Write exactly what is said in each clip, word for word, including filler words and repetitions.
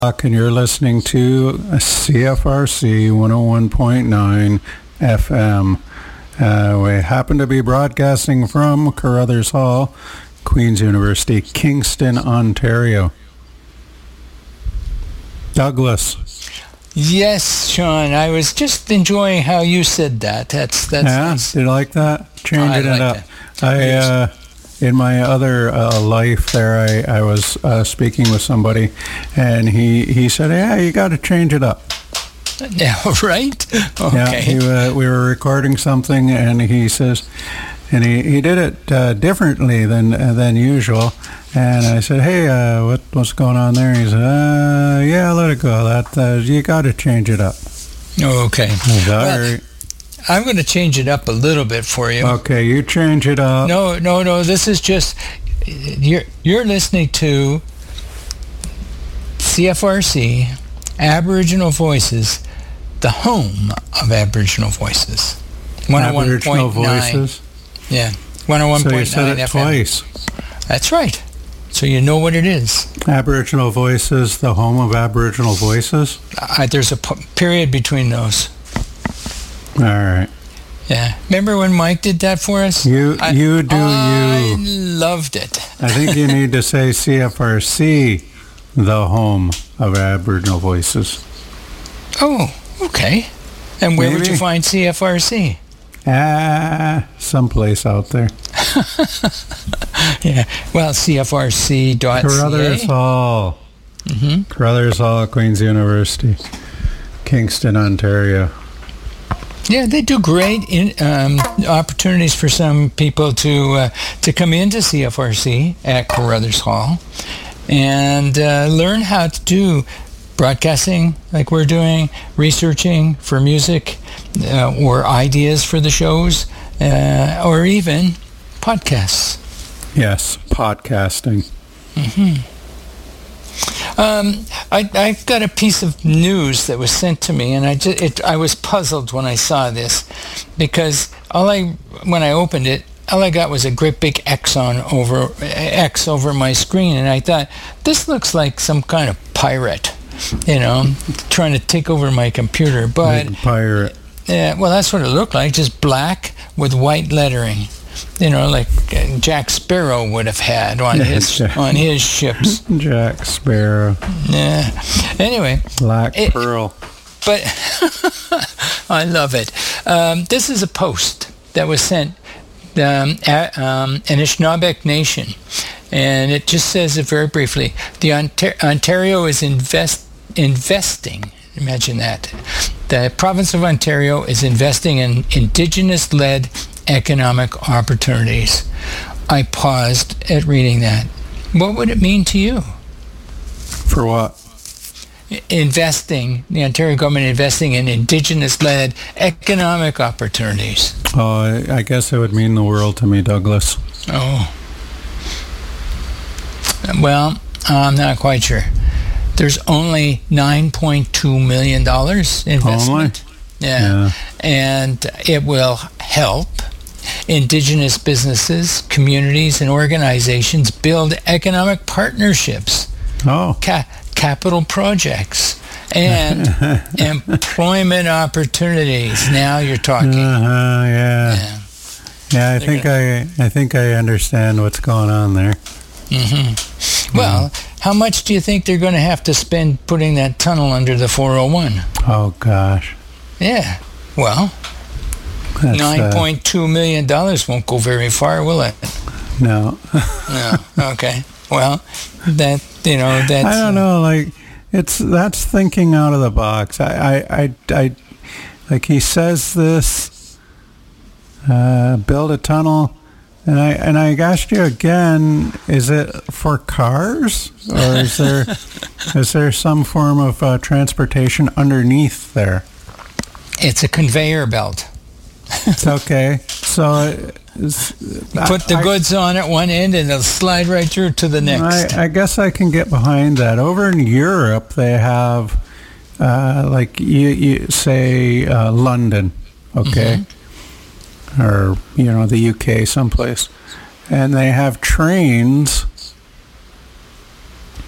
And you're listening to C F R C one oh one point nine F M. Uh, we happen to be broadcasting from Carruthers Hall, Queen's University, Kingston, Ontario. Douglas. Yes, Sean. I was just enjoying how you said that. That's that's. Yeah, nice. did you like that? Changing I it up. that. I uh, in my other uh, life there, I I was uh, speaking with somebody, and he he said, "Yeah, you got to change it up." Yeah, right. Okay. Yeah, he, uh, we were recording something, and he says, and he, he did it uh, differently than uh, than usual. And I said, "Hey, uh, what what's going on there?" He said, uh, "Yeah, let it go. That uh, you got to change it up." Okay. Well, I'm going to change it up a little bit for you. Okay, you change it up. No, no, no. This is just you're you're listening to C F R C, Aboriginal Voices, the home of Aboriginal Voices. Aboriginal Voices. Yeah, one oh one point nine. So you said it F M. twice. That's right. So you know what it is. Aboriginal Voices, the home of Aboriginal Voices. Uh, there's a p- period between those. All right. Yeah. Remember when Mike did that for us? You I, you do I you. loved it. I think you need to say C F R C, the home of Aboriginal Voices. Oh, okay. And where Maybe. would you find C F R C? Ah, someplace out there. Yeah. Well, C F R C dot C A. Carruthers Hall. Mm-hmm. Carruthers Hall, Queen's University, Kingston, Ontario. Yeah, they do great in, um, opportunities for some people to uh, to come into C F R C at Carruthers Hall and uh, learn how to do broadcasting like we're doing, researching for music uh, or ideas for the shows, uh, or even podcasts. Yes, podcasting. Mm-hmm. Um, I, I've got a piece of news that was sent to me, and I just, it, I was puzzled when I saw this, because all I when I opened it, all I got was a great big X on over X over my screen, and I thought, this looks like some kind of pirate, you know, trying to take over my computer. But Big pirate. Yeah, well, that's what it looked like, just black with white lettering. You know, like Jack Sparrow would have had on Yeah, his Jack. on his ships. Jack Sparrow. Yeah. Anyway, Black it, Pearl. but I love it. Um, this is a post that was sent um, at um, Anishinaabeg Nation, and it just says it very briefly. The Ontar- Ontario is invest investing. Imagine that. The province of Ontario is investing in Indigenous-led economic opportunities. I paused at reading that. What would it mean to you? For what? Investing, the Ontario government investing in Indigenous-led economic opportunities. Oh, I, I guess it would mean the world to me, Douglas. Oh. Well, I'm not quite sure. There's only nine point two million dollars investment. Only? Yeah. Yeah. And it will help Indigenous businesses, communities, and organizations build economic partnerships, Oh. ca- capital projects, and employment opportunities. Now you're talking. Uh-huh, yeah. Yeah. Yeah, I think I I think I understand what's going on there. Mm-hmm. Well, how much do you think they're going to have to spend putting that tunnel under the four oh one? Oh gosh. Yeah. Well, That's, nine point two million dollars won't go very far, will it? Uh, no. No. Okay. Well, that, you know, that's... I don't know, like, it's, that's thinking out of the box. I, I, I, I like he says this, uh, build a tunnel, and I, and I asked you again, is it for cars? Or is there, is there some form of uh, transportation underneath there? It's a conveyor belt. It's okay. So it's, Put the I, goods on at one end and it'll slide right through to the next. I, I guess I can get behind that. Over in Europe, they have, uh, like, you, you say uh, London, okay? Mm-hmm. Or, you know, the U K someplace. And they have trains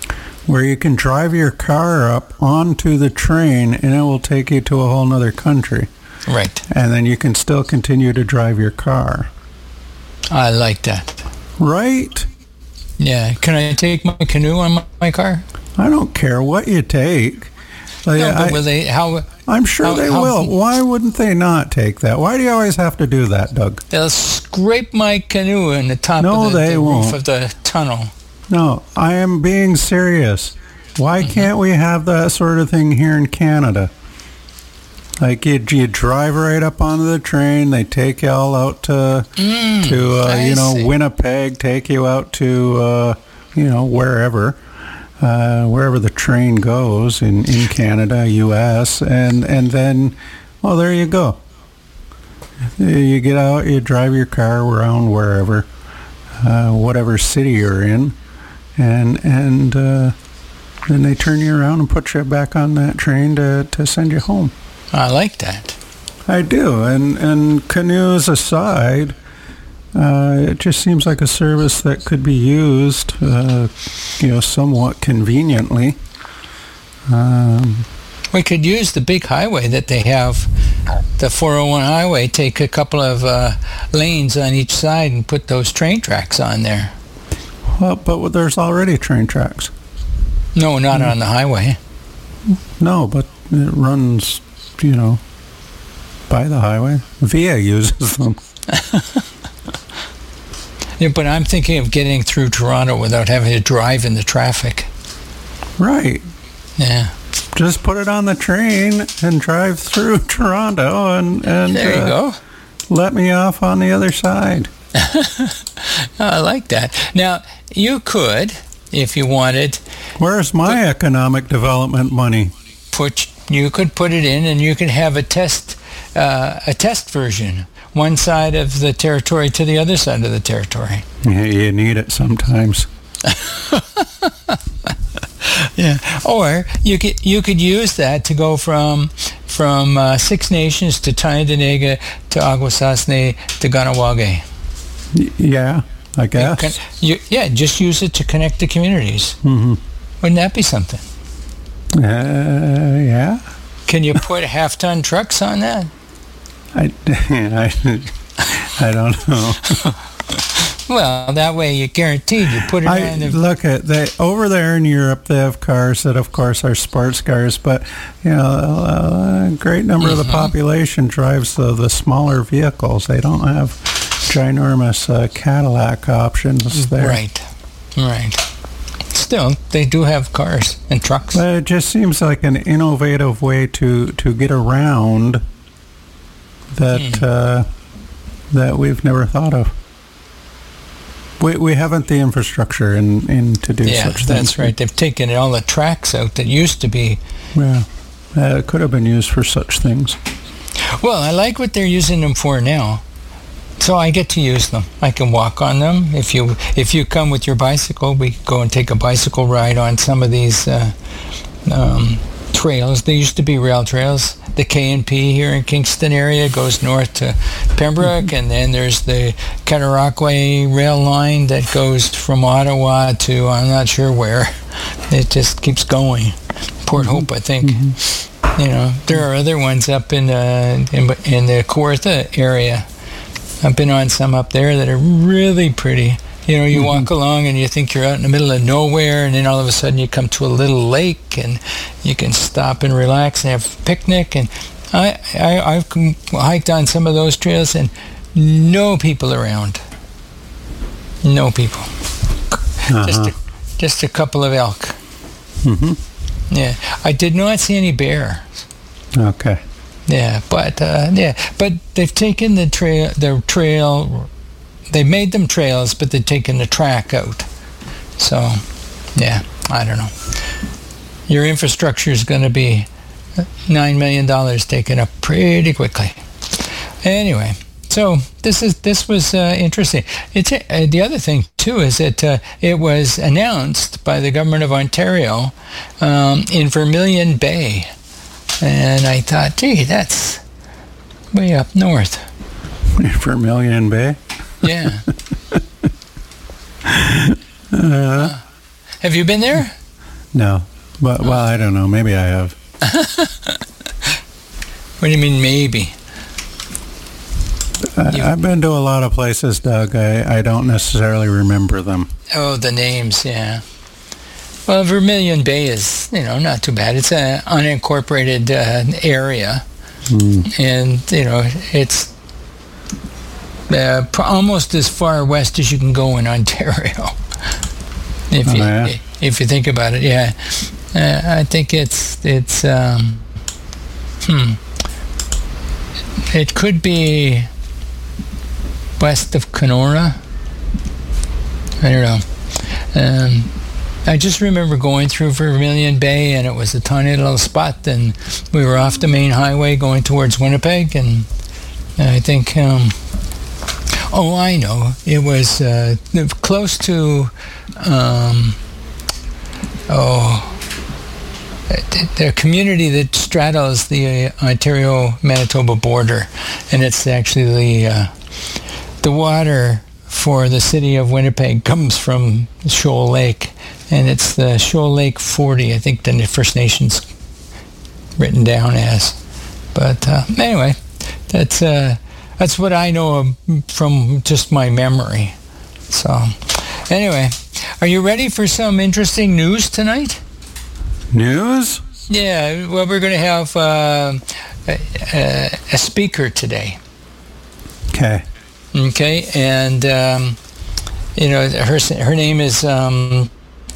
where you can drive your car up onto the train and it will take you to a whole nother country. Right. And then you can still continue to drive your car. I like that. Right? Yeah. Can I take my canoe on my, my car? I don't care what you take. Like, no, but I, will they? How? I'm sure how, they how, will. Why wouldn't they not take that? Why do you always have to do that, Doug? They'll scrape my canoe in the top no, of the, they the won't. roof of the tunnel. No, I am being serious. Why mm-hmm. can't we have that sort of thing here in Canada? Like you, you drive right up onto the train. They take you all out to mm, to uh, you know see. Winnipeg. Take you out to uh, you know wherever. Uh, wherever the train goes in, in Canada, U S, and, and then, well, there you go. You get out, you drive your car around wherever, uh, whatever city you're in, and and uh, then they turn you around and put you back on that train to, to send you home. I like that. I do, and, and canoes aside, Uh, it just seems like a service that could be used, uh, you know, somewhat conveniently. Um, we could use the big highway that they have, the four oh one highway, take a couple of uh, lanes on each side and put those train tracks on there. Well, but there's already train tracks. No, not mm. on the highway. No, but it runs, you know, by the highway. Via uses them. Yeah, but I'm thinking of getting through Toronto without having to drive in the traffic. Right. Yeah. Just put it on the train and drive through Toronto and, and there you uh, go. Let me off on the other side. I like that. Now, you could, if you wanted... Where's my put, economic development money? Put You could put it in and you could have a test, uh, a test version. One side of the territory to the other side of the territory. Yeah, you need it sometimes. Yeah, or you could you could use that to go from from uh, Six Nations to Tyendinaga to Akwesasne to Ganawage. Y- yeah, I guess. You can, you, yeah, just use it to connect the communities. Mm-hmm. Wouldn't that be something? Uh, yeah. Can you put half-ton trucks on that? I, I, I don't know. Well, that way you're guaranteed you put it I, on the... Look, at they over there in Europe, they have cars that, of course, are sports cars, but, you know, a great number mm-hmm. of the population drives the, the smaller vehicles. They don't have ginormous uh, Cadillac options there. Right, right. Still, they do have cars and trucks. But it just seems like an innovative way to, to get around that mm. uh, that we've never thought of. We we haven't the infrastructure in, in to do yeah, such things. Yeah, that's right. They've taken all the tracks out that used to be. Yeah, uh, it could have been used for such things. Well, I like what they're using them for now. So I get to use them. I can walk on them. If you if you come with your bicycle, we go and take a bicycle ride on some of these uh, um, trails. They used to be rail trails. The K and P here in Kingston area goes north to Pembroke, mm-hmm. and then there's the Cataraqui rail line that goes from Ottawa to I'm not sure where. It just keeps going. Port mm-hmm. Hope, I think. Mm-hmm. You know, there are other ones up in uh, in, in the Kawartha area. I've been on some up there that are really pretty. You know, you mm-hmm. walk along and you think you're out in the middle of nowhere, and then all of a sudden you come to a little lake and you can stop and relax and have a picnic. And I, I, I've hiked on some of those trails and no people around. No people. Uh-huh. Just, a, just a couple of elk. Mm-hmm. Yeah. I did not see any bears. Okay. Yeah, but uh, yeah, but they've taken the trail, the trail, they made them trails, but they've taken the track out. So, yeah, I don't know. Your infrastructure is going to be nine million dollars taken up pretty quickly. Anyway, so this is this was uh, interesting. It's uh, the other thing too is that uh, it was announced by the government of Ontario um, in Vermilion Bay. And I thought, gee, that's way up north. Vermilion Bay? Yeah. uh, have you been there? No. But, well, I don't know. Maybe I have. What do you mean, maybe? I, I've been to a lot of places, Doug. I, I don't necessarily remember them. Oh, the names, yeah. Well, Vermilion Bay is, you know, not too bad. It's an unincorporated uh, area. Mm. And, you know, it's uh, almost as far west as you can go in Ontario. If oh, you yeah? if you think about it, yeah. Uh, I think it's, it's um, hmm. It could be west of Kenora. I don't know. Um, I just remember going through Vermilion Bay, and it was a tiny little spot, and we were off the main highway going towards Winnipeg, and I think, um, oh, I know, it was uh, close to, um, oh, the community that straddles the Ontario-Manitoba border, and it's actually the uh, the water for the city of Winnipeg comes from Shoal Lake, and it's the Shoal Lake forty, I think the First Nations written down as. But uh, anyway, that's uh, that's what I know from just my memory. So anyway, are you ready for some interesting news tonight? News? Yeah, well, we're going to have uh, a, a speaker today. Okay. Okay, and um, you know, her her name is um,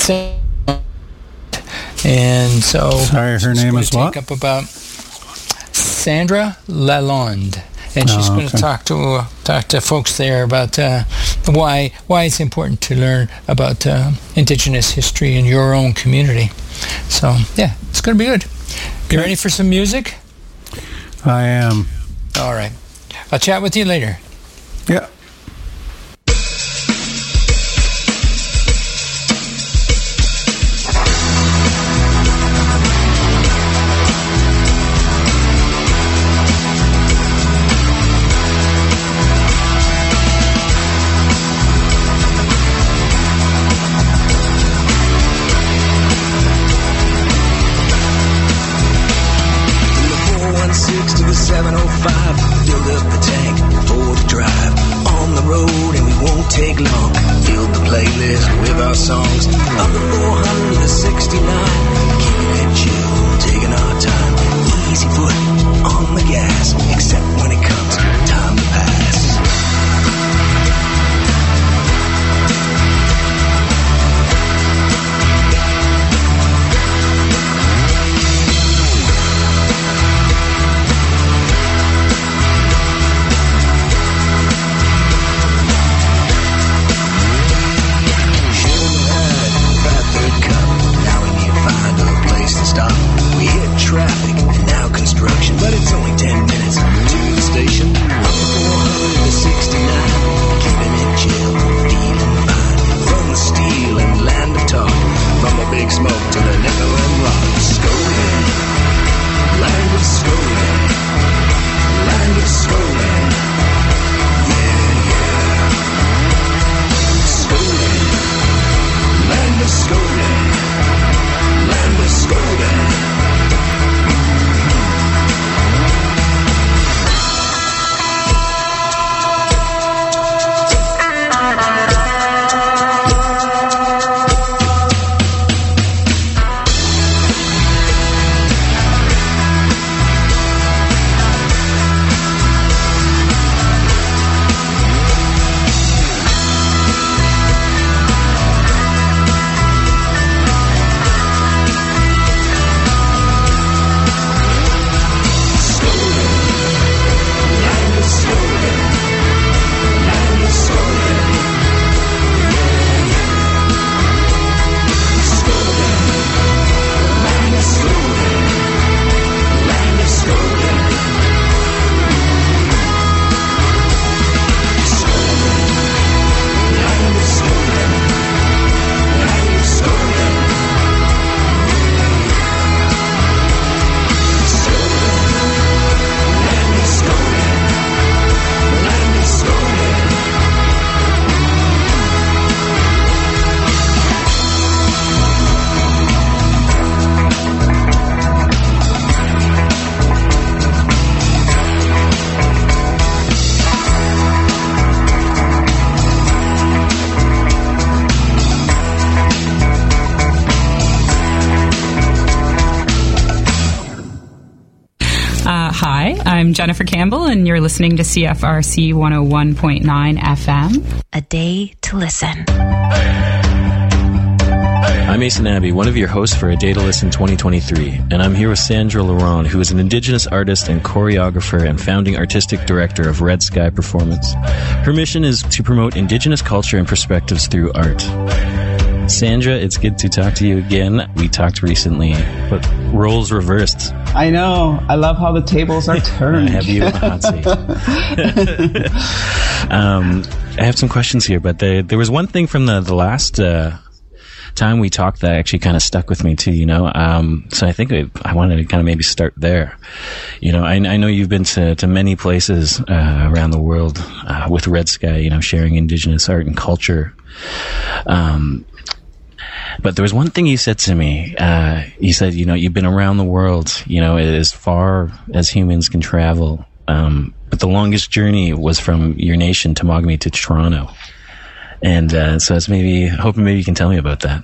and so sorry, her name is what? Up about Sandra Lalonde, and she's oh, going okay. to talk to talk to folks there about uh, why why it's important to learn about uh, Indigenous history in your own community. So yeah, it's going to be good. You ready for some music? I am. All right, I'll chat with you later. Yeah. seven oh five, filled up the tank, Ford drive, on the road and we won't take long, filled the playlist with our songs, up to four hundred sixty-nine, keeping it chill, taking our time, easy foot on the gas, except when it comes time to pass. Uh, hi, I'm Jennifer Campbell, and you're listening to C F R C one oh one point nine F M. A day to listen. I'm Mason Abbey, one of your hosts for A Day to Listen twenty twenty-three, and I'm here with Sandra Laurent, who is an Indigenous artist and choreographer and founding artistic director of Red Sky Performance. Her mission is to promote Indigenous culture and perspectives through art. Sandra, it's good to talk to you again. We talked recently, but roles reversed. I know. I love how the tables are turned. I have you in the hot seat. um, I have some questions here, but the, there was one thing from the, the last... Uh, time we talked that actually kind of stuck with me too, you know. Um, so I think I, I wanted to kind of maybe start there. You know, I, I know you've been to, to many places uh, around the world uh, with Red Sky, you know, sharing Indigenous art and culture. Um, but there was one thing you said to me. Uh, you said, you know, you've been around the world, you know, as far as humans can travel. Um, but the longest journey was from your nation, Temagami, to Toronto. And uh, so it's maybe, hoping maybe you can tell me about that.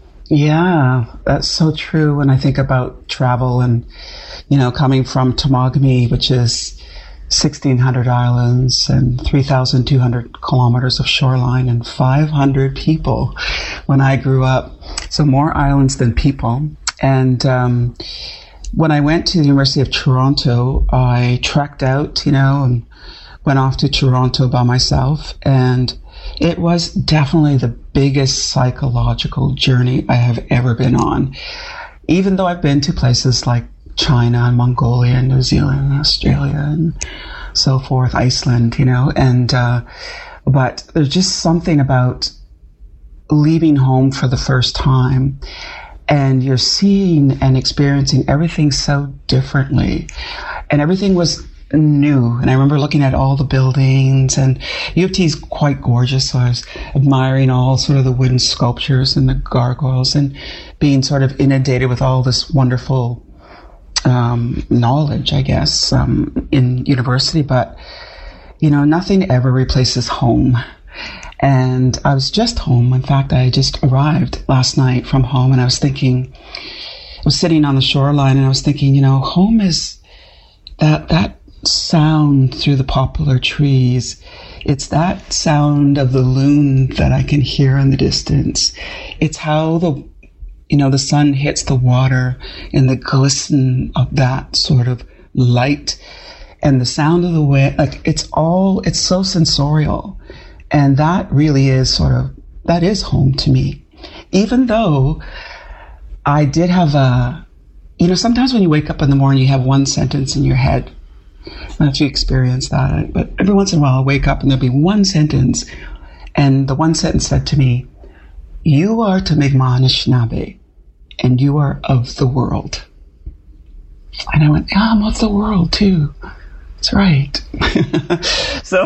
Yeah, that's so true when I think about travel and, you know, coming from Temagami, which is sixteen hundred islands and three thousand two hundred kilometers of shoreline and five hundred people when I grew up. So more islands than people. And um, when I went to the University of Toronto, I trekked out, you know, and went off to Toronto by myself. And it was definitely the biggest psychological journey I have ever been on. Even though I've been to places like China and Mongolia and New Zealand and Australia and so forth, Iceland, you know, and, uh, but there's just something about leaving home for the first time and you're seeing and experiencing everything so differently. And everything was new. And I remember looking at all the buildings, and U of T is quite gorgeous, so I was admiring all sort of the wooden sculptures and the gargoyles and being sort of inundated with all this wonderful um, knowledge, I guess, um, in university. But, you know, nothing ever replaces home. And I was just home. In fact, I just arrived last night from home, and I was thinking, I was sitting on the shoreline, and I was thinking, you know, home is that, that, sound through the poplar trees. It's that sound of the loon that I can hear in the distance. It's how the, you know, the sun hits the water and the glisten of that sort of light and the sound of the wind. Like it's all, it's so sensorial. And that really is sort of, that is home to me. Even though I did have a, you know, sometimes when you wake up in the morning, you have one sentence in your head. I don't know if you experience that, but every once in a while I'll wake up and there'll be one sentence, and the one sentence said to me, "You are Temagami Anishinaabe, and you are of the world." And I went, yeah, I'm of the world too. That's right. So,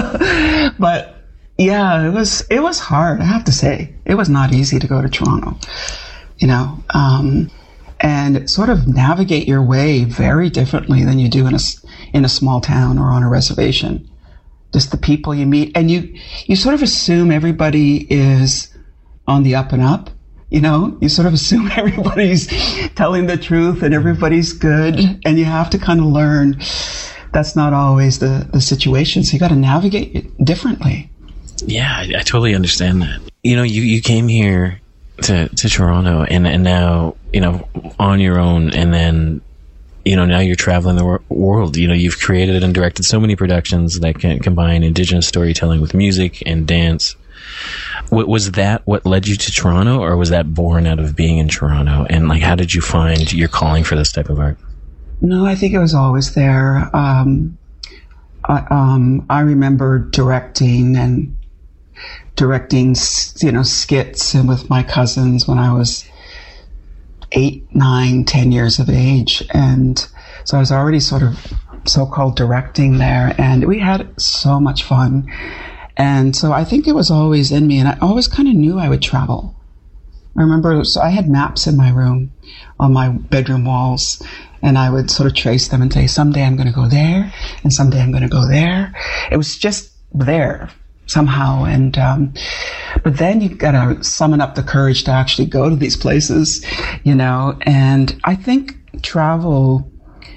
but yeah, it was, it was hard, I have to say. It was not easy to go to Toronto, you know, um, and sort of navigate your way very differently than you do in a, in a small town or on a reservation. Just the people you meet, and you, you sort of assume everybody is on the up and up. You know, you sort of assume everybody's telling the truth and everybody's good, and you have to kind of learn that's not always the, the situation. So you got to navigate it differently. Yeah, I, I totally understand that. You know, you, you came here to, to Toronto, and, and now, you know, on your own, and then, you know, now you're traveling the wor- world. You know, you've created and directed so many productions that can combine Indigenous storytelling with music and dance. W- was that what led you to Toronto, or was that born out of being in Toronto? And like, how did you find your calling for this type of art? No, I think it was always there. Um, I, um, I remember directing and directing, you know, skits and with my cousins when I was eight, nine, ten years of age. And so I was already sort of so-called directing there, and we had so much fun. And so I think it was always in me, and I always kind of knew I would travel. I remember, so I had maps in my room on my bedroom walls, and I would sort of trace them and say, someday I'm going to go there, and someday I'm going to go there. It was just there somehow. And, um, but then you got to summon up the courage to actually go to these places, you know, and I think travel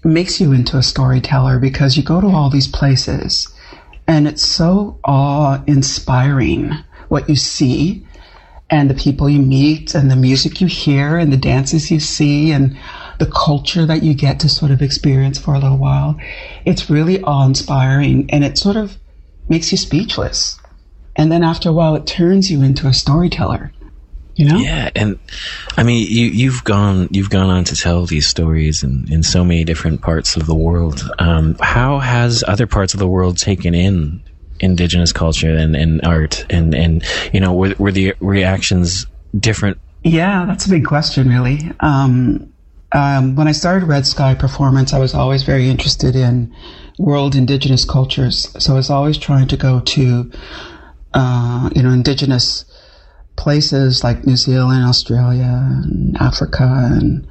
makes you into a storyteller because you go to all these places and it's so awe-inspiring what you see and the people you meet and the music you hear and the dances you see and the culture that you get to sort of experience for a little while. It's really awe-inspiring and it sort of makes you speechless. And then after a while, it turns you into a storyteller. You know? Yeah, and I mean, you, you've gone you've gone on to tell these stories in, in so many different parts of the world. Um, how has other parts of the world taken in Indigenous culture and, and art? And, and you know, were, were the reactions different? Yeah, that's a big question, really. Um, um, when I started Red Sky Performance, I was always very interested in world Indigenous cultures. So I was always trying to go to, uh, you know, Indigenous places like New Zealand, Australia, and Africa, and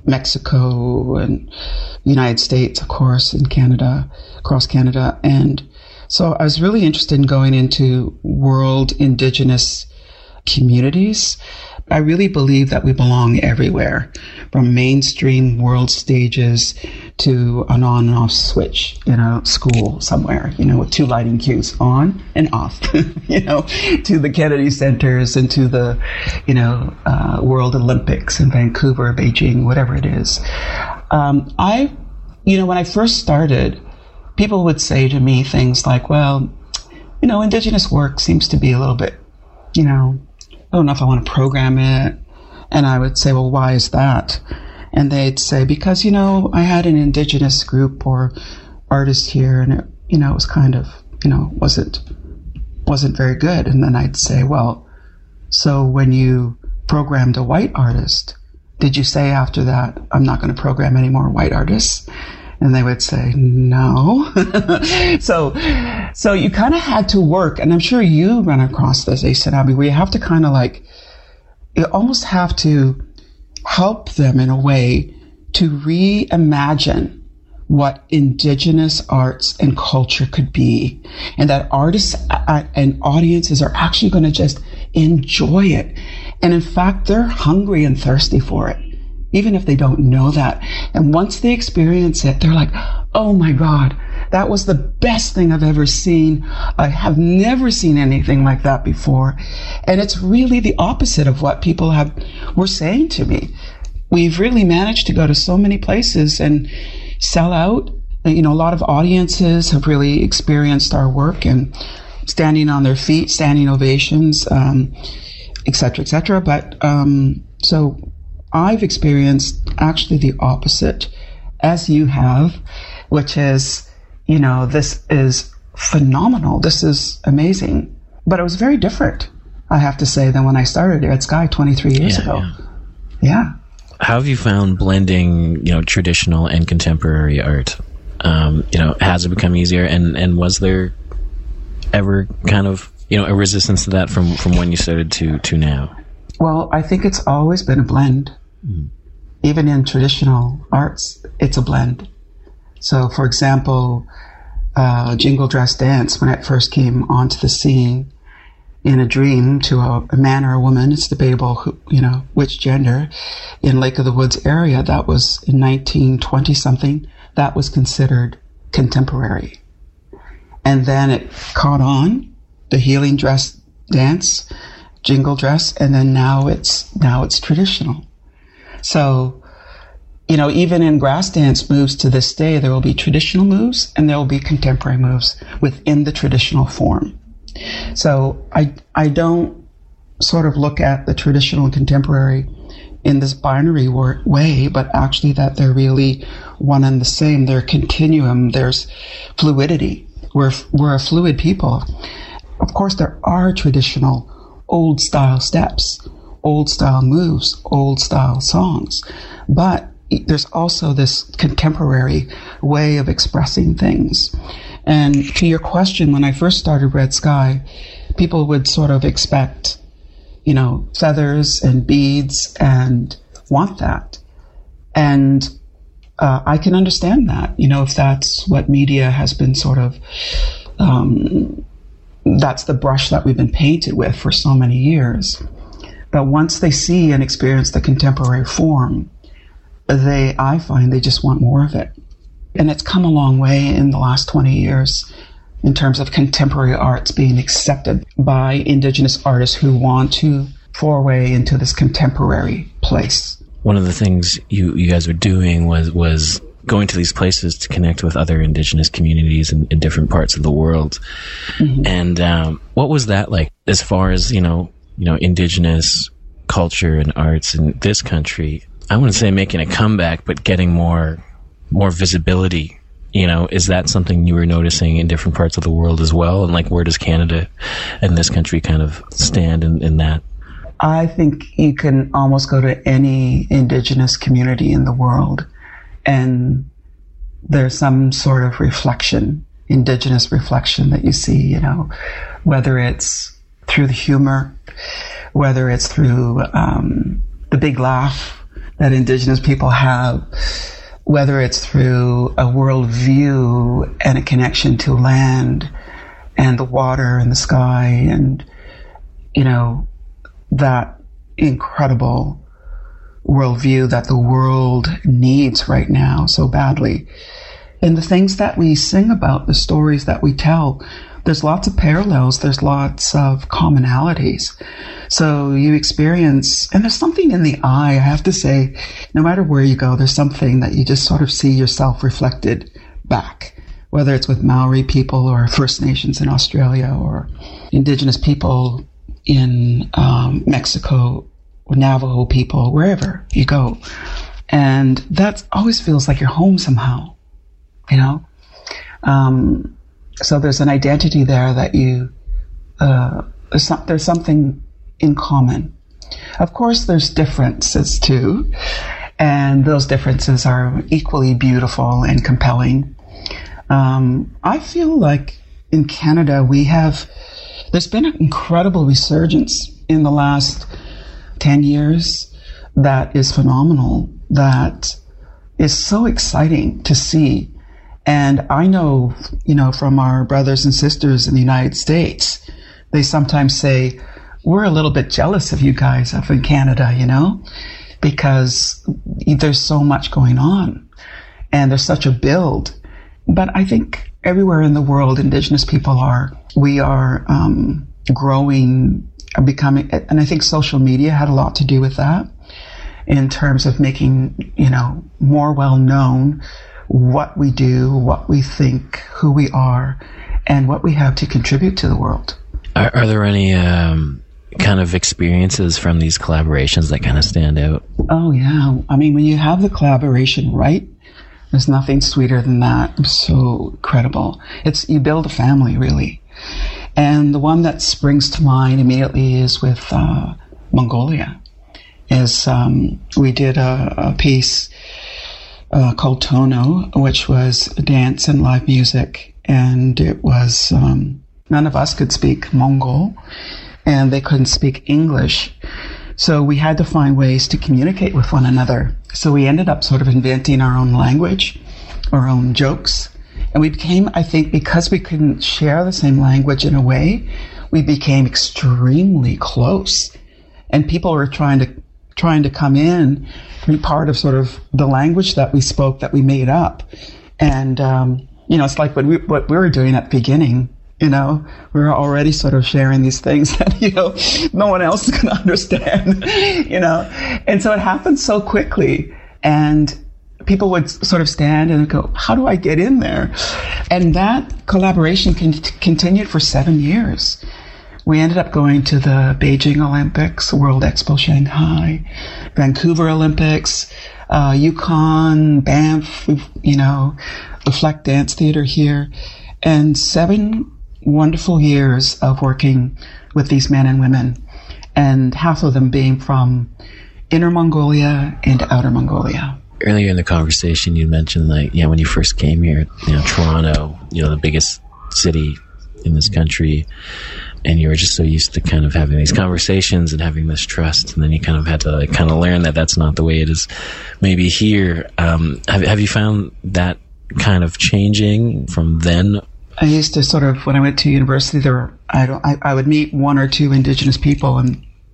Mexico, and United States, of course, and Canada, across Canada. And so I was really interested in going into world Indigenous communities. I really believe that we belong everywhere, from mainstream world stages to an on and off switch in a school somewhere, you know, with two lighting cues, on and off, you know, to the Kennedy Centers and to the, you know, uh, World Olympics in Vancouver, Beijing, whatever it is. Um, I, you know, when I first started, people would say to me things like, well, you know, Indigenous work seems to be a little bit, you know, I don't know if I want to program it. And I would say, well, why is that? And they'd say, because, you know, I had an Indigenous group or artist here and, it, you know, it was kind of, you know, wasn't, wasn't very good. And then I'd say, well, so when you programmed a white artist, did you say after that, I'm not going to program any more white artists? And they would say, no. so, so you kind of had to work, and I'm sure you run across this, Aysen, where you have to kind of like, you almost have to help them in a way to reimagine what Indigenous arts and culture could be, and that artists and audiences are actually going to just enjoy it. And in fact, they're hungry and thirsty for it, even if they don't know that. And once they experience it, they're like, oh my God, that was the best thing I've ever seen. I have never seen anything like that before. And it's really the opposite of what people have were saying to me. We've really managed to go to so many places and sell out. You know, a lot of audiences have really experienced our work and standing on their feet, standing ovations, um, et cetera, et cetera. But, um, so I've experienced actually the opposite as you have, which is, you know, this is phenomenal. This is amazing. But it was very different, I have to say, than when I started Red Sky twenty-three years yeah, ago. Yeah. yeah. How have you found blending, you know, traditional and contemporary art? Um, you know, has it become easier? And, and was there ever kind of, you know, a resistance to that from, from when you started to, to now? Well, I think it's always been a blend. Mm. Even in traditional arts, it's a blend. So, for example, uh, Jingle Dress Dance, when it first came onto the scene, in a dream to a, a man or a woman, it's debatable who, you know, which gender, in Lake of the Woods area, that was in nineteen twenty something, that was considered contemporary. And then it caught on, the healing dress dance, jingle dress, and then now it's, now it's traditional. So, you know, even in grass dance moves to this day, there will be traditional moves and there will be contemporary moves within the traditional form. So I, I don't sort of look at the traditional and contemporary in this binary wor- way, but actually that they're really one and the same. They're a continuum. There's fluidity. We're, we're a fluid people. Of course, there are traditional old style steps, old style moves, old style songs, but there's also this contemporary way of expressing things. And to your question, when I first started Red Sky, people would sort of expect, you know, feathers and beads and want that. And uh, I can understand that, you know, if that's what media has been sort of, um, that's the brush that we've been painted with for so many years. But once they see and experience the contemporary form, they, I find they just want more of it. And it's come a long way in the last twenty years in terms of contemporary arts being accepted by Indigenous artists who want to foray into this contemporary place. One of the things you, you guys were doing was, was going to these places to connect with other Indigenous communities in, in different parts of the world. Mm-hmm. And um, what was that like as far as, you know, you know, Indigenous culture and arts in this country? I wouldn't say making a comeback, but getting more more visibility. You know, is that something you were noticing in different parts of the world as well? And like, where does Canada and this country kind of stand in, in that? I think you can almost go to any Indigenous community in the world and there's some sort of reflection, Indigenous reflection that you see, you know, whether it's through the humor, whether it's through um, the big laugh that Indigenous people have, whether it's through a worldview and a connection to land and the water and the sky and, you know, that incredible worldview that the world needs right now so badly. And the things that we sing about, the stories that we tell, there's lots of parallels, there's lots of commonalities. So you experience, and there's something in the eye, I have to say, no matter where you go, there's something that you just sort of see yourself reflected back, whether it's with Maori people or First Nations in Australia or Indigenous people in um, Mexico, or Navajo people, wherever you go. And that always feels like you're home somehow, you know? Um, so there's an identity there that you, uh, there's, some, there's something in common. Of course, there's differences too, and those differences are equally beautiful and compelling. Um, I feel like in Canada we have, there's been an incredible resurgence in the last ten years that is phenomenal, that is so exciting to see. And I know, you know, from our brothers and sisters in the United States, they sometimes say, we're a little bit jealous of you guys up in Canada, you know, because there's so much going on and there's such a build. But I think everywhere in the world, Indigenous people are, we are um, growing, becoming, and I think social media had a lot to do with that in terms of making, you know, more well known what we do, what we think, who we are, and what we have to contribute to the world. Are, are there any um, kind of experiences from these collaborations that kind of stand out? Oh, yeah. I mean, when you have the collaboration right, there's nothing sweeter than that. It's so incredible. It's, you build a family, really. And the one that springs to mind immediately is with uh, Mongolia. Is um, we did a, a piece uh, called Tono, which was dance and live music, and it was um, none of us could speak Mongol, and they couldn't speak English, so we had to find ways to communicate with one another. So we ended up sort of inventing our own language, our own jokes, and we became, I think, because we couldn't share the same language in a way, we became extremely close, and people were trying to trying to come in and be part of sort of the language that we spoke, that we made up. And, um, you know, it's like what we, what we were doing at the beginning, you know, we were already sort of sharing these things that, you know, no one else is going to understand, you know. And so it happened so quickly. And people would sort of stand and go, how do I get in there? And that collaboration con- continued for seven years. We ended up going to the Beijing Olympics, World Expo Shanghai, Vancouver Olympics, uh, Yukon, Banff, you know, the Fleck Dance Theater here, and seven wonderful years of working with these men and women, and half of them being from Inner Mongolia and Outer Mongolia. Earlier in the conversation, you mentioned, like, yeah, when you first came here, you know, Toronto, you know, the biggest city in this country, and you were just so used to kind of having these conversations and having this trust, and then you kind of had to like kind of learn that that's not the way it is maybe here. Um, have, have you found that kind of changing from then? I used to sort of, when I went to university, there were, I don't, I, I would meet one or two Indigenous people, and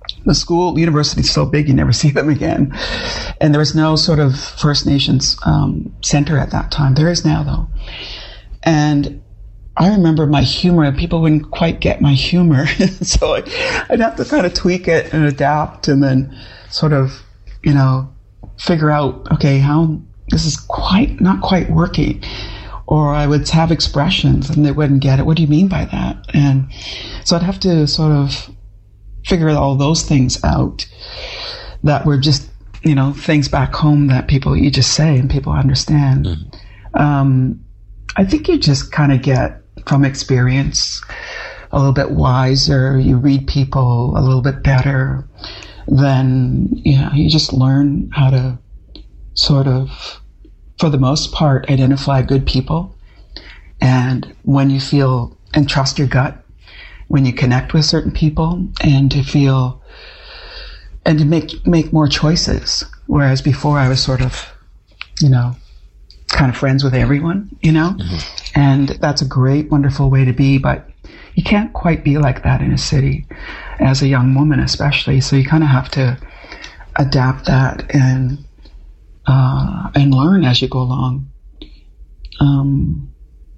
the school, university is so big you never see them again. And there was no sort of First Nations um, center at that time. There is now, though. And I remember my humor, people wouldn't quite get my humor. So I, I'd have to kind of tweak it and adapt and then sort of, you know, figure out, okay, how this is quite, not quite working. Or I would have expressions and they wouldn't get it. What do you mean by that? And so I'd have to sort of figure all those things out that were just, you know, things back home that people, you just say and people understand. Mm. Um, I think you just kind of get from experience a little bit wiser. You read people a little bit better. Then, you know, you just learn how to sort of, for the most part, identify good people. And when you feel and trust your gut, when you connect with certain people and to feel and to make make more choices. Whereas before I was sort of, you know, kind of friends with everyone, you know, mm-hmm. and that's a great, wonderful way to be, but you can't quite be like that in a city as a young woman, especially. So you kind of have to adapt that and uh, and learn as you go along. Um,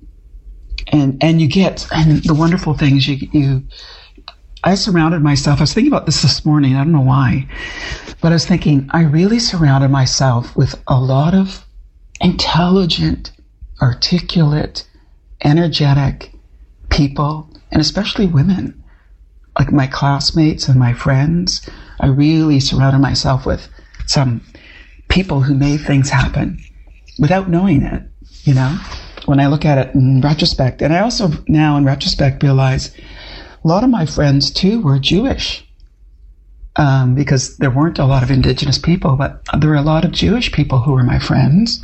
and and you get, and the wonderful things you you. I surrounded myself. I was thinking about this this morning. I don't know why, but I was thinking I really surrounded myself with a lot of intelligent, articulate, energetic people, and especially women, like my classmates and my friends. I really surrounded myself with some people who made things happen without knowing it, you know, when I look at it in retrospect. And I also now in retrospect realize a lot of my friends too were Jewish, um, because there weren't a lot of Indigenous people, but there were a lot of Jewish people who were my friends.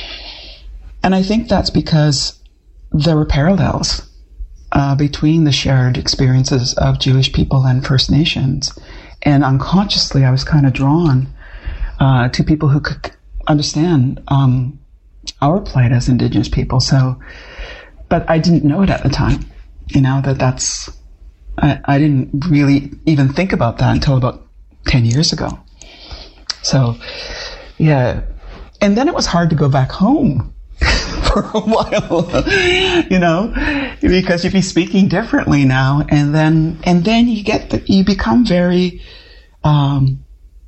And I think that's because there were parallels uh, between the shared experiences of Jewish people and First Nations. And unconsciously, I was kind of drawn uh, to people who could understand um, our plight as Indigenous people. So, but I didn't know it at the time, you know, that that's, I, I didn't really even think about that until about ten years ago. So, yeah. And then it was hard to go back home for a while, you know, because you'd be speaking differently now. And then, and then you get, the, you become very um,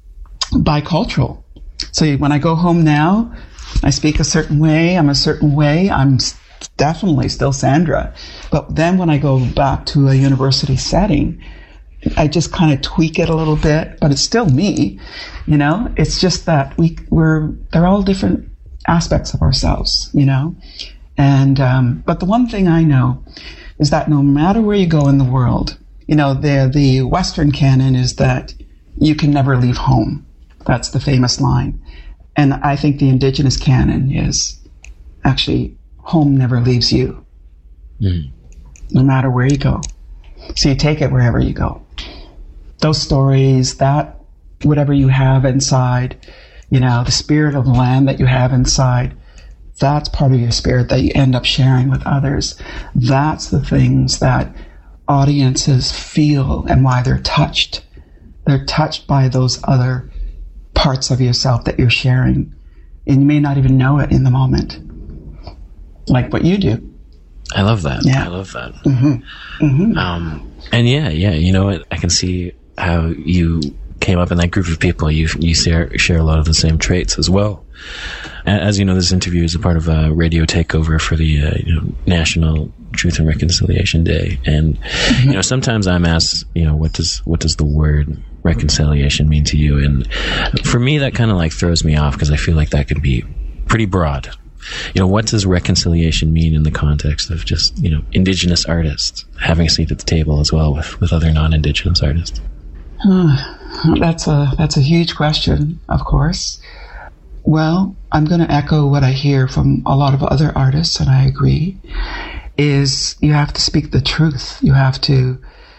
bicultural. So when I go home now, I speak a certain way, I'm a certain way, I'm definitely still Sandra. But then when I go back to a university setting, I just kind of tweak it a little bit, but it's still me, you know? It's just that we, we're, they're all different aspects of ourselves, you know? And, um, but the one thing I know is that no matter where you go in the world, you know, the, the Western canon is that you can never leave home. That's the famous line. And I think the Indigenous canon is actually home never leaves you, mm. no matter where you go. So you take it wherever you go. Those stories, that whatever you have inside, you know, the spirit of the land that you have inside, that's part of your spirit that you end up sharing with others. That's the things that audiences feel and why they're touched. They're touched by those other parts of yourself that you're sharing. And you may not even know it in the moment, like what you do. I love that. Yeah. I love that. Mm-hmm. Mm-hmm. Um, and yeah, yeah, you know what? I can see how you came up in that group of people. You you share, share a lot of the same traits as well. As you know, this interview is a part of a radio takeover for the uh, you know, National Truth and Reconciliation Day. And, mm-hmm. you know, sometimes I'm asked, you know, what does what does the word reconciliation mean to you? And for me, that kind of like throws me off because I feel like that could be pretty broad. You know, what does reconciliation mean in the context of just, you know, Indigenous artists having a seat at the table as well with, with other non-Indigenous artists? Uh, that's a that's a huge question, of course. Well, I'm going to echo what I hear from a lot of other artists, and I agree, is you have to speak the truth. You have to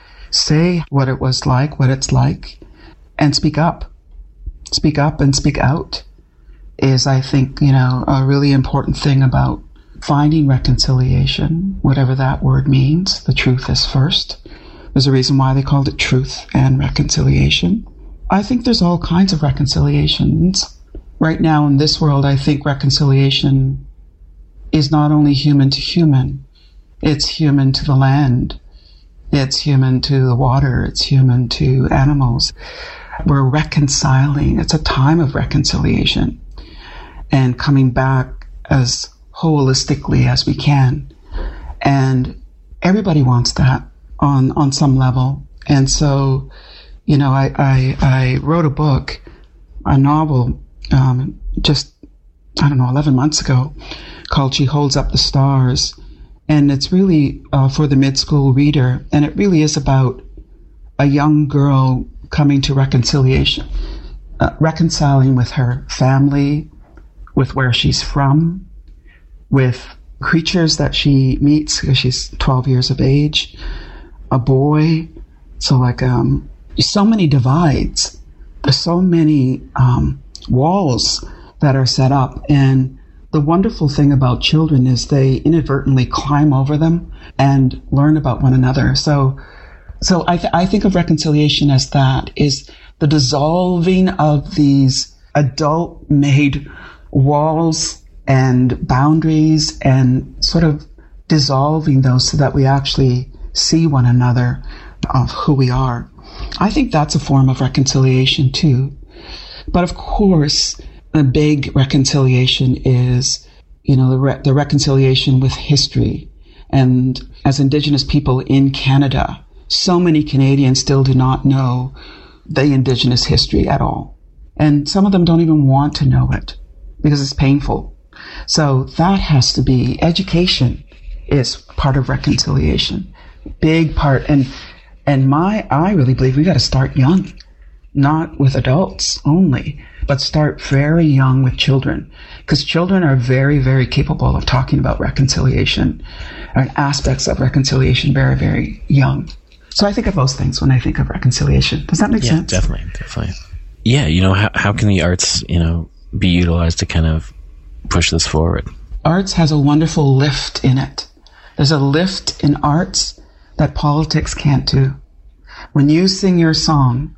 say what it was like, what it's like, and speak up. Speak up and speak out is, I think, you know, a really important thing about finding reconciliation, whatever that word means. The truth is first. There's a reason why they called it truth and reconciliation. I think there's all kinds of reconciliations. Right now in this world, I think reconciliation is not only human to human, it's human to the land, it's human to the water, it's human to animals. We're reconciling. It's a time of reconciliation and coming back as holistically as we can. And everybody wants that on, on some level. And so, you know, I, I, I wrote a book, a novel, um, just, I don't know, eleven months ago called She Holds Up the Stars. And it's really uh, for the mid-school reader. And it really is about a young girl coming to reconciliation, uh, reconciling with her family, with where she's from, with creatures that she meets because she's twelve years of age, a boy. So like, um, so many divides. There's so many um, walls that are set up. And the wonderful thing about children is they inadvertently climb over them and learn about one another. So So I, th- I think of reconciliation as that, is the dissolving of these adult-made walls and boundaries and sort of dissolving those so that we actually see one another of who we are. I think that's a form of reconciliation too. But of course, the big reconciliation is, you know, the, re- the reconciliation with history. And as Indigenous people in Canada, so many Canadians still do not know the Indigenous history at all. And some of them don't even want to know it because it's painful. So that has to be, education is part of reconciliation. Big part. And, and my, I really believe we got to start young, not with adults only, but start very young with children, because children are very, very capable of talking about reconciliation and aspects of reconciliation very, very young. So I think of those things when I think of reconciliation. Does that make yeah, sense? Definitely, definitely. Yeah, you know, how how can the arts, you know, be utilized to kind of push this forward? Arts has a wonderful lift in it. There's a lift in arts that politics can't do. When you sing your song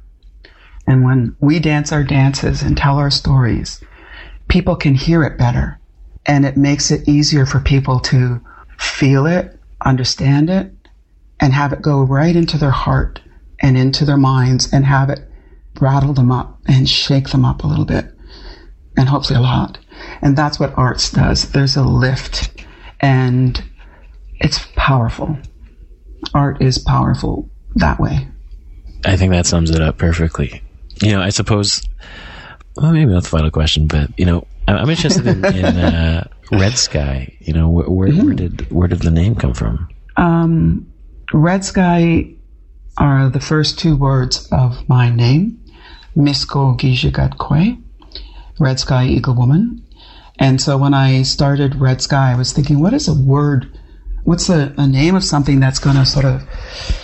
and when we dance our dances and tell our stories, people can hear it better. And it makes it easier for people to feel it, understand it, and have it go right into their heart and into their minds and have it rattle them up and shake them up a little bit, and hopefully a lot. And that's what arts does. There's a lift, and it's powerful. Art is powerful that way. I think that sums it up perfectly. You know, I suppose, well, maybe not the final question, but, you know, I'm interested in, in uh, Red Sky. You know, where, where, mm-hmm. where did where did the name come from? Um, Red Sky are the first two words of my name, Misko Gijigatkwe, Red Sky Eagle Woman. And so when I started Red Sky, I was thinking, what is a word, what's a, a name of something that's going to sort of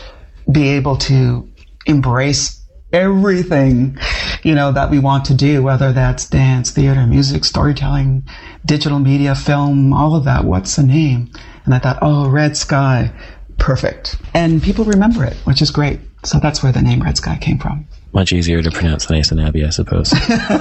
be able to embrace everything, you know, that we want to do, whether that's dance, theater, music, storytelling, digital media, film, all of that. What's the name? And I thought, oh, Red Sky. Perfect. And people remember it, which is great. So that's where the name Red Sky came from. Much easier to pronounce than Anishinaabe, I suppose.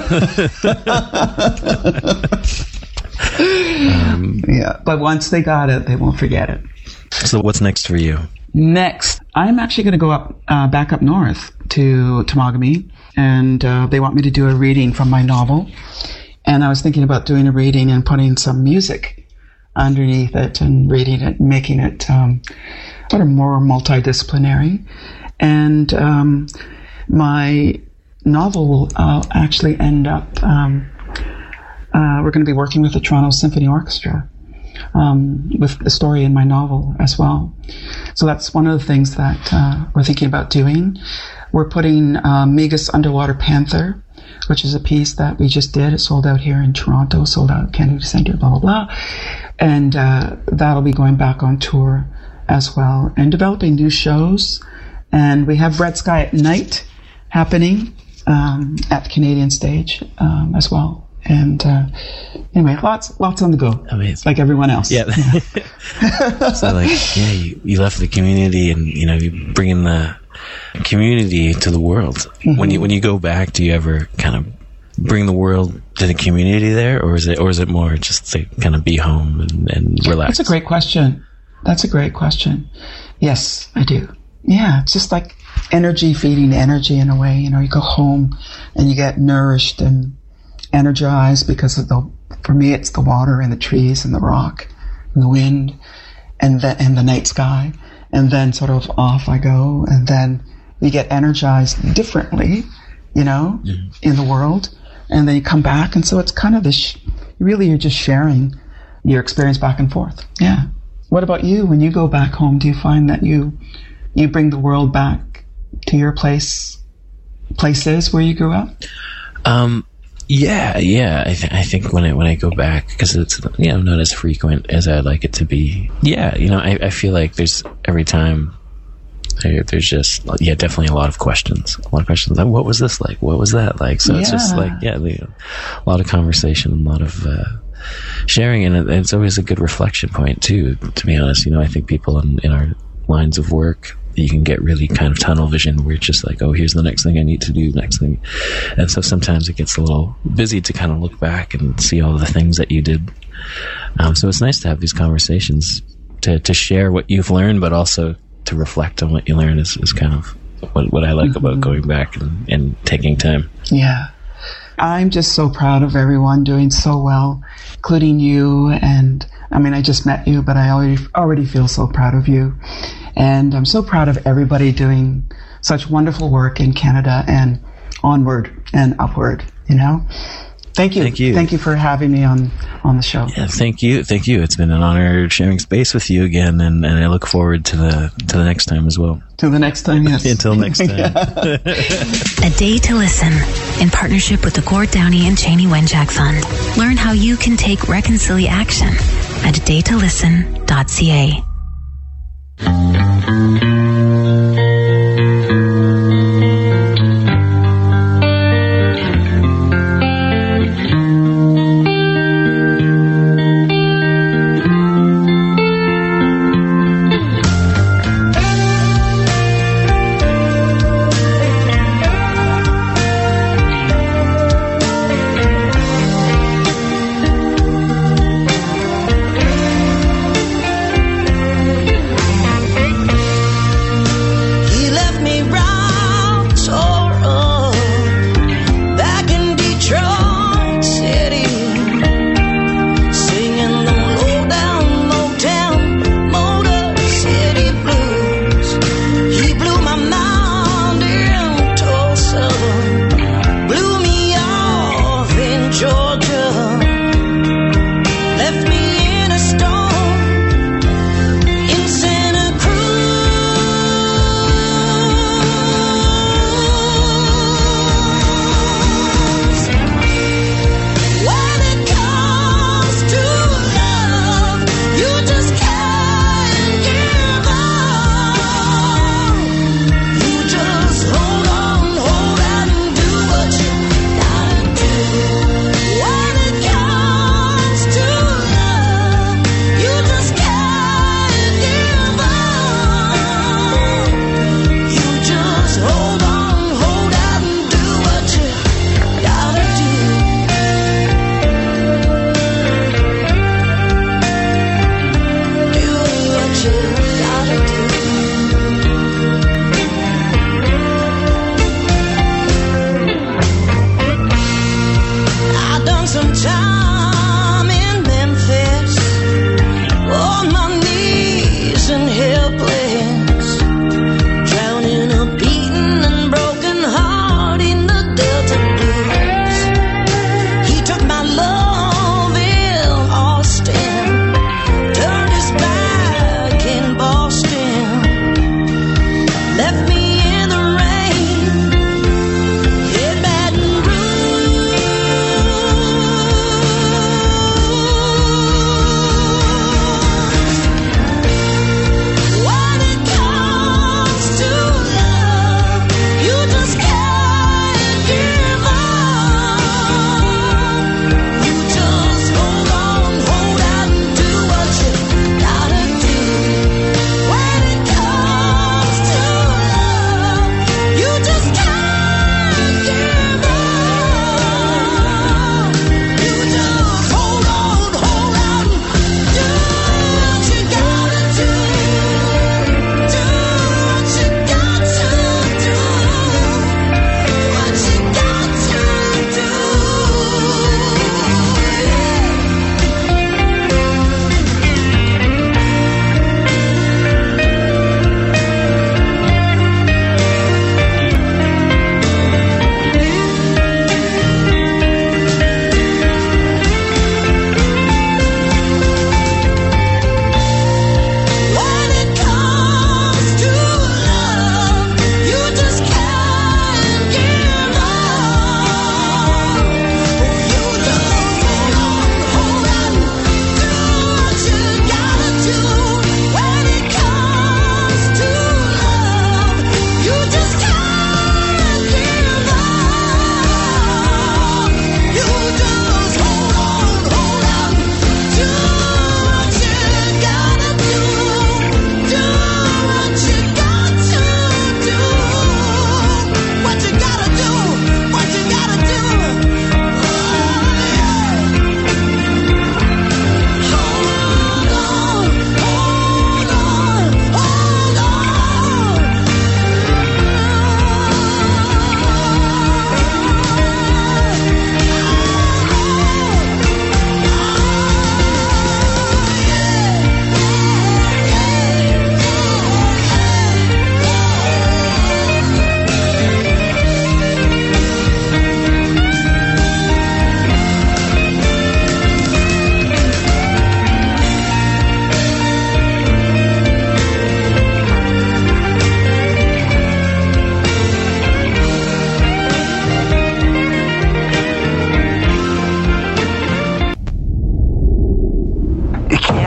um, yeah, but once they got it, they won't forget it. So what's next for you? Next, I'm actually going to go up, uh, back up north to Temagami, and uh, they want me to do a reading from my novel. And I was thinking about doing a reading and putting some music underneath it and reading it, making it um, sort of more multidisciplinary. And um, my novel will uh, actually end up, um, uh, we're going to be working with the Toronto Symphony Orchestra um, with the story in my novel as well. So that's one of the things that uh, we're thinking about doing. We're putting uh, Migas Underwater Panther, which is a piece that we just did. It sold out here in Toronto, sold out at Kennedy Centre, blah, blah, blah. And uh, that'll be going back on tour as well, and developing new shows. And we have Red Sky at Night happening um, at the Canadian Stage um, as well. And uh, anyway, lots lots on the go. Amazing. Like everyone else. Yeah. yeah. So like, yeah, you, you left the community, and you know, you bring in the community to the world. Mm-hmm. When you when you go back, do you ever kind of bring the world to the community there, or is it or is it more just to kind of be home and, and relax? That's a great question. That's a great question. Yes, I do. Yeah, it's just like energy feeding energy in a way. You know, you go home and you get nourished and energized because of the, for me, it's the water and the trees and the rock and the wind and the, and the night sky. And then sort of off I go, and then you get energized differently, you know, mm-hmm. in the world. And then you come back. And so it's kind of this, really you're just sharing your experience back and forth. Yeah. What about you? When you go back home, do you find that you, you bring the world back to your place, places where you grew up? Um, Yeah, yeah. I, th- I think when I when I go back, because it's, you know, not as frequent as I'd like it to be. Yeah, you know, I, I feel like there's every time there, there's just yeah, definitely a lot of questions, a lot of questions. Like, what was this like? What was that like? So yeah. It's just like yeah, you know, a lot of conversation, a lot of uh, sharing, and it, it's always a good reflection point too. To be honest, you know, I think people in, in our lines of work, you can get really kind of tunnel vision where it's just like, oh, here's the next thing I need to do, next thing. And so sometimes it gets a little busy to kind of look back and see all the things that you did. Um, so it's nice to have these conversations to, to share what you've learned, but also to reflect on what you learned is, is kind of what, what I like mm-hmm. about going back and, and taking time. Yeah. I'm just so proud of everyone doing so well, including you. And I mean, I just met you, but I already, already feel so proud of you. And I'm so proud of everybody doing such wonderful work in Canada and onward and upward, you know? Thank you. Thank you. Thank you for having me on, on the show. Yeah, thank you. Thank you. It's been an honor sharing space with you again, and, and I look forward to the to the next time as well. To the next time, yes. Until next time. A Day to Listen, in partnership with the Gord Downey and Cheney Wenjack Fund. Learn how you can take reconciliation action at a day to listen dot c a.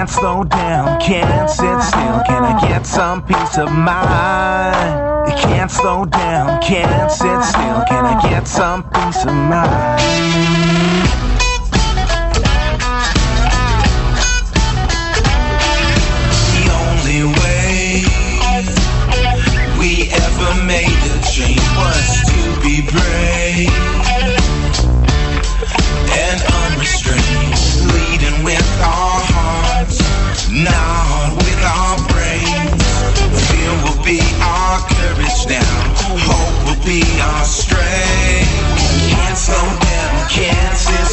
can't slow down, can't sit still. Can I get some peace of mind? You can't slow down, can't sit still. Can I get some peace of mind? We ever made a change was to be brave and unrestrained, leading with our hearts, not with our brains. Fear will be our courage now, hope will be our strength. Can't slow down, can't sit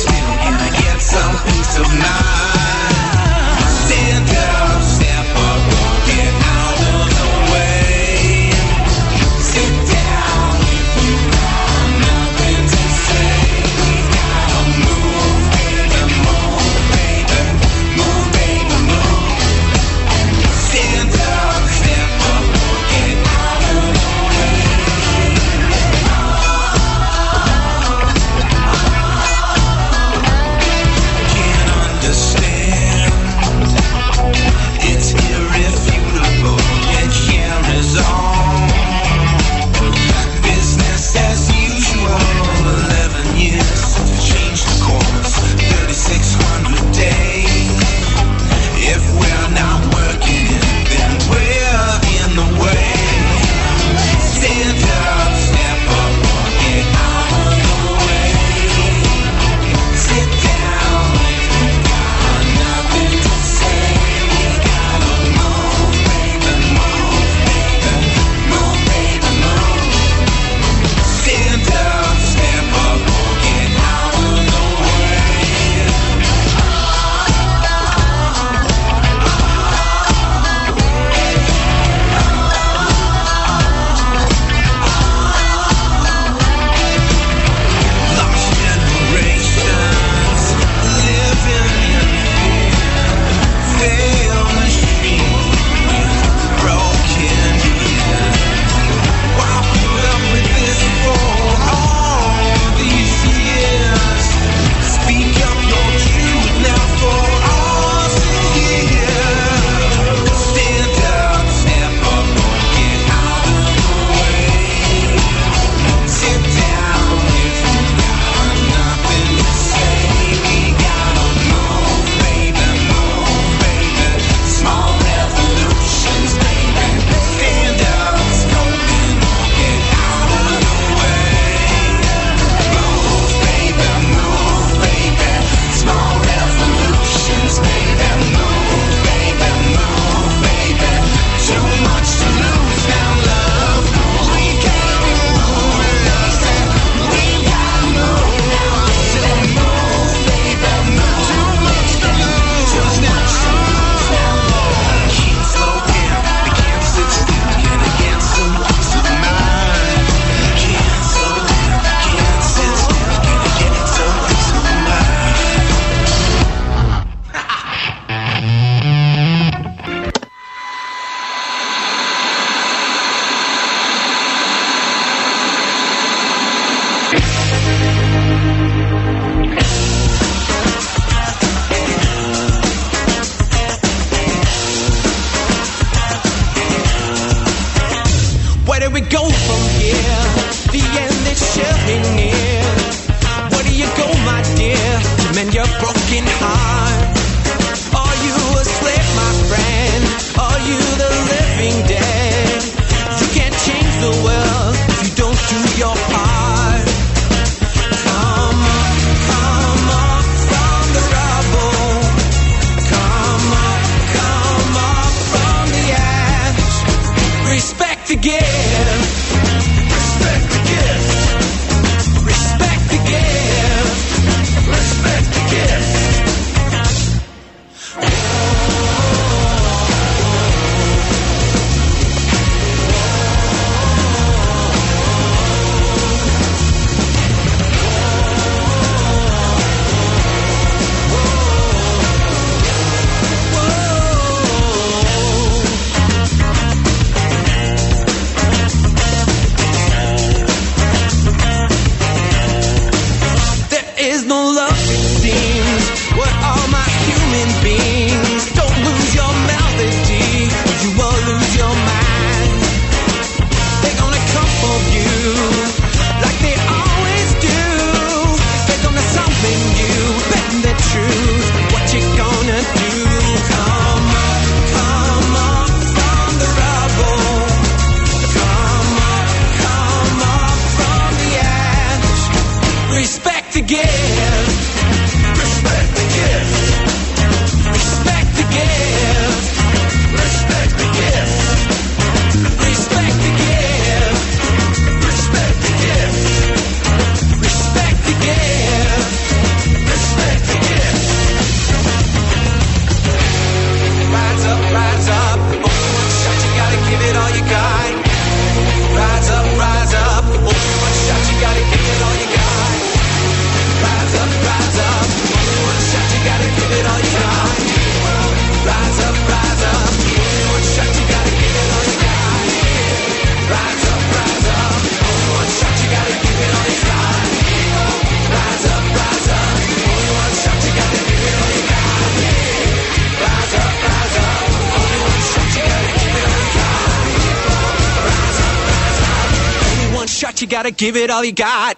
gotta give it all you got.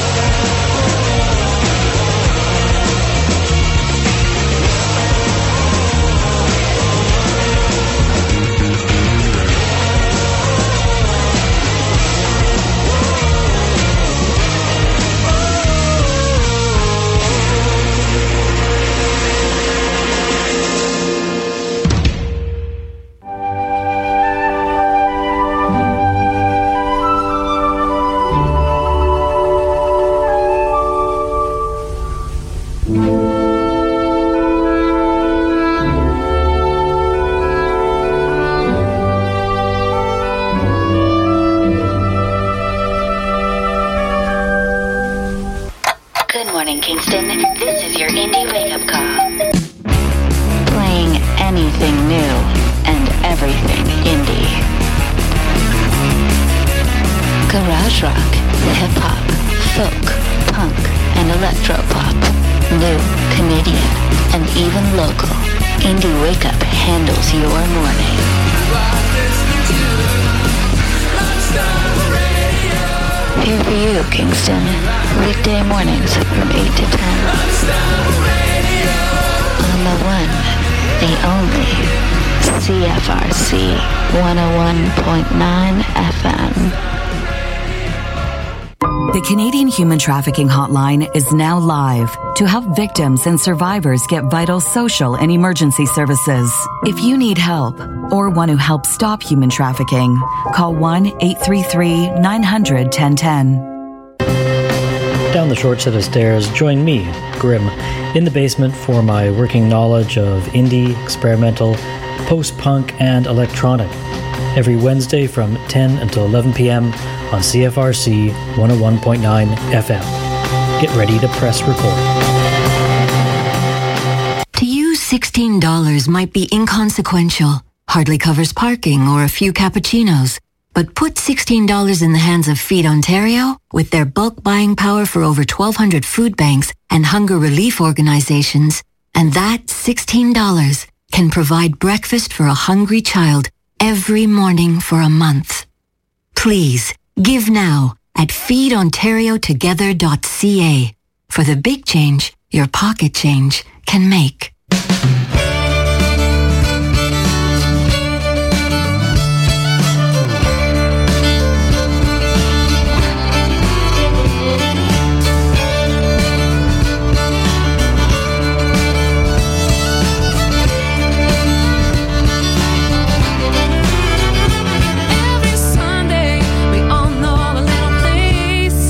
Kingston, this is your indie wake-up call. Playing anything new and everything indie. Garage rock, hip-hop, folk, punk, and electro-pop. New, Canadian, and even local. Indie Wake-Up handles your morning. Here for you, Kingston. Weekday mornings from eight to ten. On the one, the only, C F R C one oh one point nine F M. The Canadian Human Trafficking Hotline is now live to help victims and survivors get vital social and emergency services. If you need help or want to help stop human trafficking, call one eight three three nine hundred ten ten. Down the short set of stairs, join me, Grim, in the basement for my working knowledge of indie, experimental, post-punk, and electronic. Every Wednesday from ten until eleven p.m. on C F R C one oh one point nine F M. Get ready to press record. To you, sixteen dollars might be inconsequential, hardly covers parking or a few cappuccinos. But put sixteen dollars in the hands of Feed Ontario with their bulk buying power for over twelve hundred food banks and hunger relief organizations, and that sixteen dollars can provide breakfast for a hungry child every morning for a month. Please, give now at feed ontario together dot c a for the big change your pocket change can make.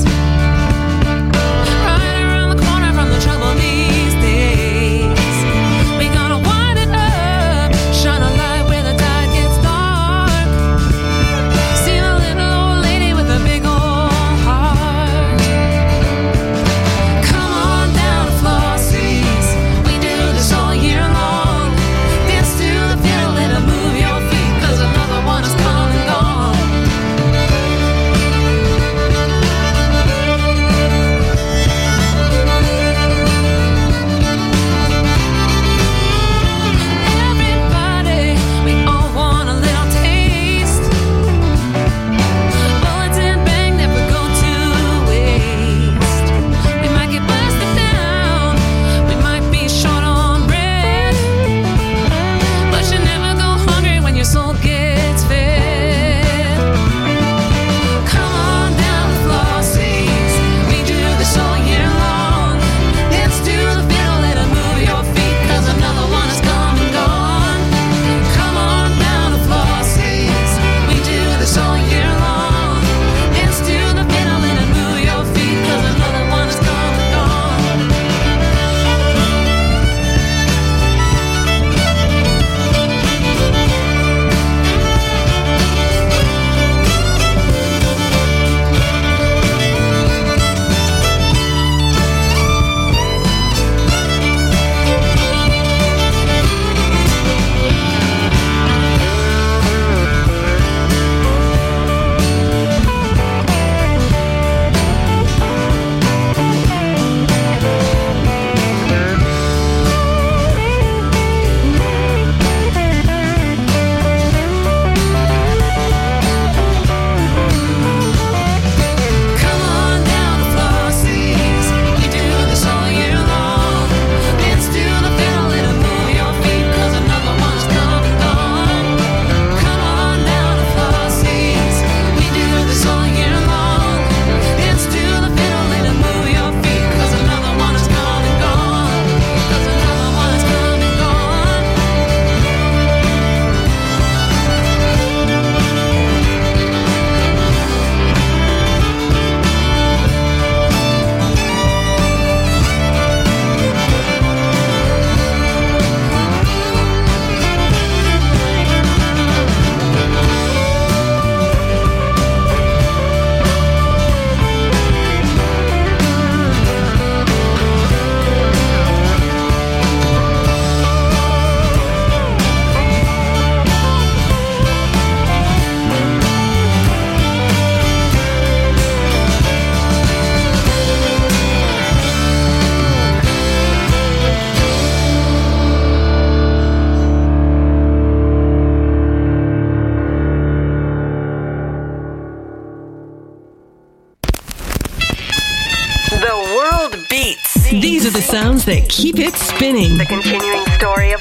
Right around the corner from the trouble these days. sounds that keep it spinning. The continuing story of